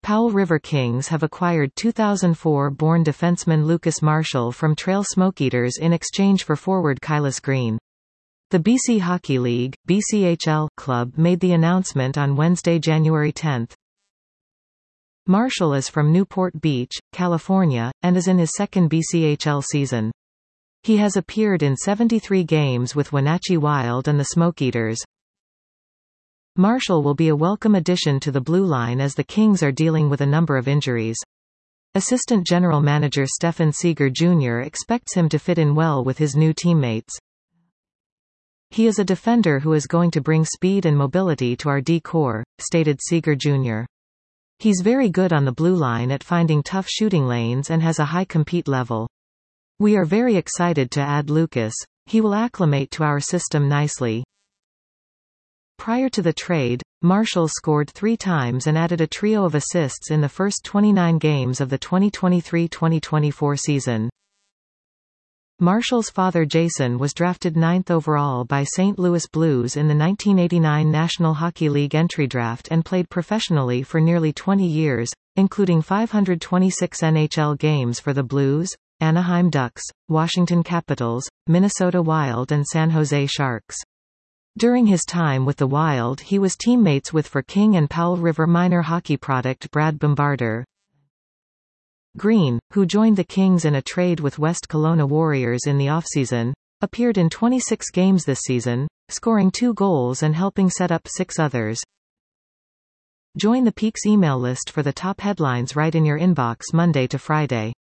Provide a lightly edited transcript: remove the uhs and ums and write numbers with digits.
Powell River Kings have acquired 2004-born defenseman Lucas Marshall from Trail Smokeaters in exchange for forward Kylus Green. The BC Hockey League, BCHL, club made the announcement on Wednesday, January 10. Marshall is from Newport Beach, California, and is in his second BCHL season. He has appeared in 73 games with Wenatchee Wild and the Smokeaters. Marshall will be a welcome addition to the blue line as the Kings are dealing with a number of injuries. Assistant General Manager Stephen Seeger Jr. expects him to fit in well with his new teammates. He is a defender who is going to bring speed and mobility to our D-core, stated Seeger Jr. He's very good on the blue line at finding tough shooting lanes and has a high compete level. We are very excited to add Lucas. He will acclimate to our system nicely. Prior to the trade, Marshall scored 3 times and added a trio of assists in the first 29 games of the 2023-2024 season. Marshall's father Jason was drafted 9th overall by St. Louis Blues in the 1989 National Hockey League entry draft and played professionally for nearly 20 years, including 526 NHL games for the Blues, Anaheim Ducks, Washington Capitals, Minnesota Wild and San Jose Sharks. During his time with the Wild he was teammates with for King and Powell River minor hockey product Brad Bombarder. Green, who joined the Kings in a trade with West Kelowna Warriors in the offseason, appeared in 26 games this season, scoring 2 goals and helping set up 6 others. Join the Peaks email list for the top headlines right in your inbox Monday to Friday.